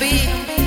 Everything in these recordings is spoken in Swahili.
beat.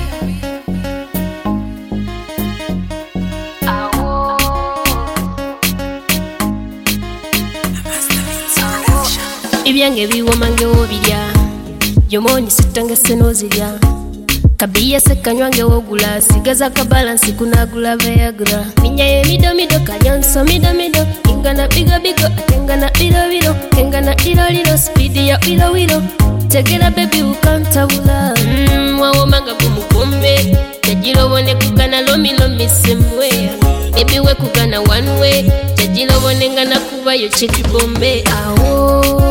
Ibyange biwomange wobirya Yomoni sitange senozirya Kabiya sekanywange wogula Sigaza kabalansi kunagula Viagra Minya ye mido mido kanyanso mido mido Ingana bigo bigo atengana ilo ilo Kengana ilo ilo speedi ya ilo ilo Tegera baby ukantabula Wawomanga kumukumbe Tajiro wone kugana lomi lomi semwe Baby we kugana one way Tajiro wone ngana kuba yo cheki bombe Awo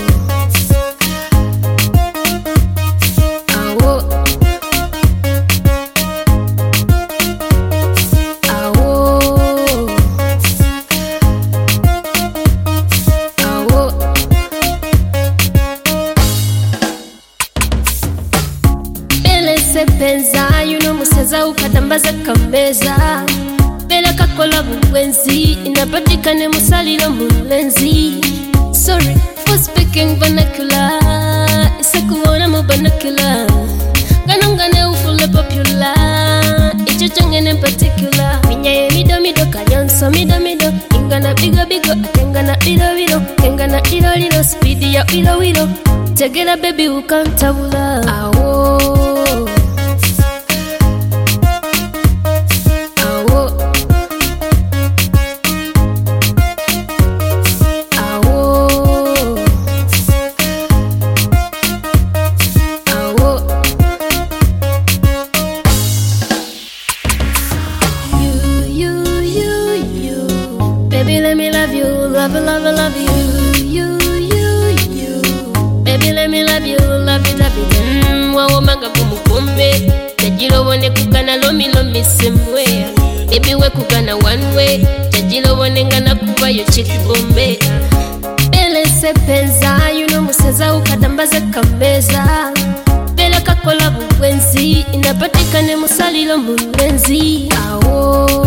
Penza, museza ukatambaza kameza Bela kakola buwenzi Inapatikane musalilo mulenzi Sorry for speaking vernacular Isa kuona mu vernacular Ganongane ufule popular Icho changene in particular Minya ye mido mido kanyanso mido mido Ingana bigo bigo atengana ilo ilo Kengana ilo ilo speedi ya ilo ilo Tegera baby ukantabula Awo Baby, let me love you, love you, love you, love you, Baby, let me love you, love you, love you. Wawomanga kumukumbe, tajiro wone kugana lomi lomi semwe. Baby we kugana one way, tajiro wone ngana kuba yo cheki bombe. Bele se penza, museza ukatambaza kameza. Bele kakola buwenzi, inapatikane musalilo mulenzi. Awo